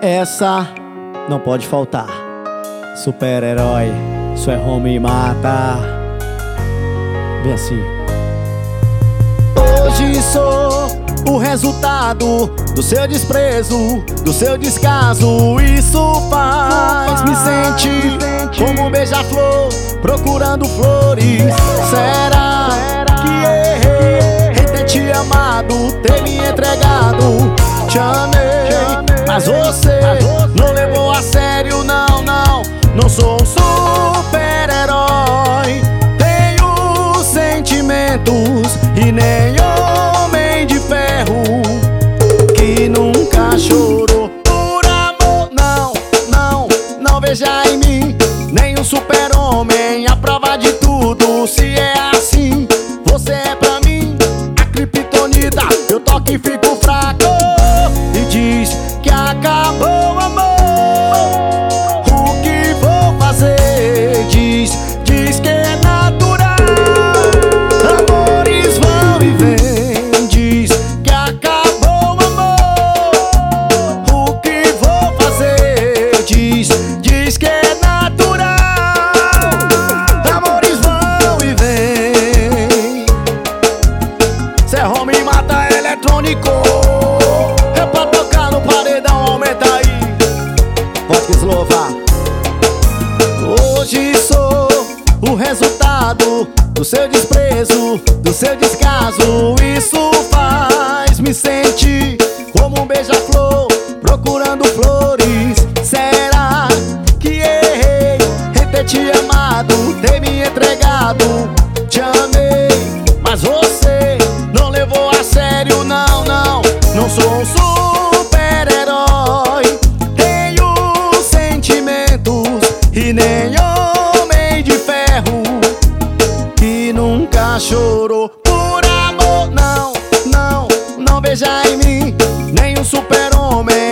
Essa não pode faltar. Super-herói, isso é home e mata. Vem assim. Hoje sou o resultado do seu desprezo, do seu descaso. Isso faz me sentir como um beija-flor procurando flores. Será que errei em ter te amado, ter me entregado? Te amei, mas você não levou a sério, não, não. Não sou um super-herói, tenho sentimentos e nem homem de ferro que nunca chorou por amor. Não, não, não veja em mim nenhum super-homem, a prova de tudo. Se é assim, você é pra mim a criptonita. Eu toco e fico fraco e diz que acabou o amor. O que vou fazer? Diz que é natural. Amores vão e vêm. Diz que acabou o amor. O que vou fazer? Diz que é natural. Amores vão e vêm. Cê é home e mata eletrônico. É pra tocar no paredão, aumenta aí. Pode que louvar. Hoje sou o resultado do seu desprezo, do seu descaso. Isso faz me sentir como um beija-flor procurando flores. Será que errei em ter te amado, ter me entregado? Te amei, mas você não levou a sério, não, não. Não sou um super-herói, tenho sentimentos e nem homem de ferro que nunca chorou por amor. Não, não, não veja em mim nenhum super-homem,